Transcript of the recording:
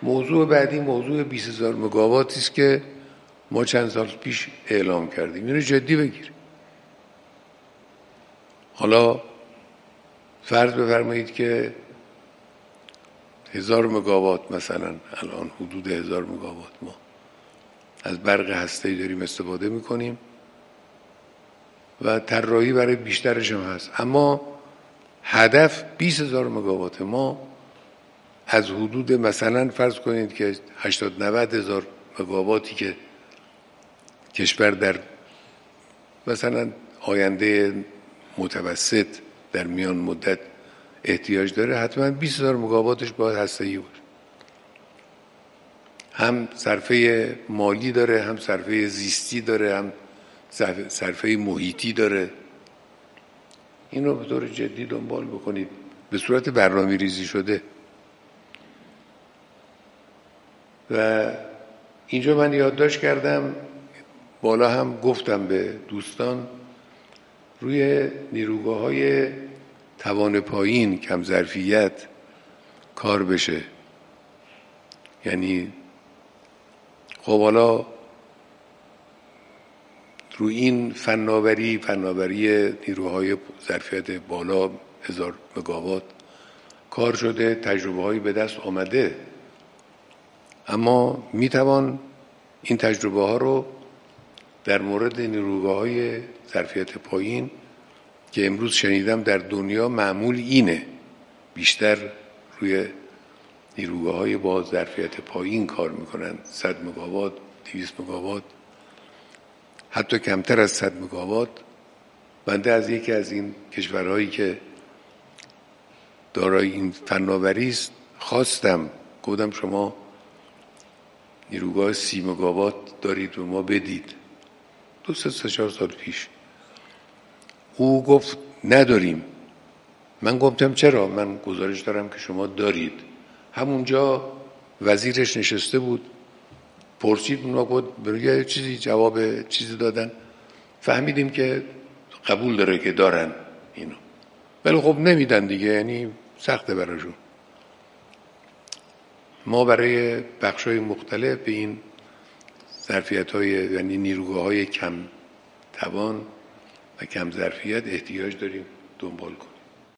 موضوع بعدی موضوع 20,000 مگاواتی است که ما چند سال پیش اعلام کردیم. اینو جدی بگیر. حالا فرض بفرمایید که 1000 مگاوات مثلا الان حدود 1000 مگاوات ما از برق هسته‌ای داریم استفاده میکنیم و طراحی برای بیشترش هم هست، اما هدف 20,000 مگاوات. ما از حدود مثلا فرض کنید که 80-90 هزار مگاواتی که کشور در مثلا آینده متوسط در میان مدت احتیاج داره، حتما 20,000 مگاواتش باید هسته‌ای باشه. هم صرفه مالی داره، هم صرفه زیستی داره، هم صرفه محیطی داره. اینو به طور جدی دنبال بکنید به صورت برنامه ریزی شده. و اینجا من یادداشت کردم، بالا هم گفتم به دوستان، روی نیروگاه‌های توان پایین کم ظرفیت کار بشه. یعنی خب حالا روی این فناوری نیروهای ظرفیت بالا 1000 مگاوات کار شده، تجربه هایی به دست آمده، اما میتوان این تجربه ها رو در مورد نیروگاه های ظرفیت پایین که امروز شنیدم در دنیا معمول اینه، بیشتر روی نیروگاه های با ظرفیت پایین کار میکنن، 100 مگاوات، 200 مگاوات، حتی کمتر از 100 مگاوات. بنده از یکی از این کشورهایی که دارای این فناوری است خواستم، گفتم شما نیروگاه 30 مگاوات دارید و ما بدید، 2-3 سال پیش. او گفت نداریم. من گفتم چرا؟ من گزارش دارم که شما دارید. همونجا وزیرش نشسته بود، پرسید، اونا گفت برای چیزی جواب چیزی دادن، فهمیدیم که قبول داره که دارن اینو، ولی خب نمیدن دیگه، یعنی سخته براشون. ما برای بخش‌های مختلف به این ظرفیت‌های یعنی نیروگاه‌های کم توان و کم ظرفیت احتیاج داریم، دنبال کنیم.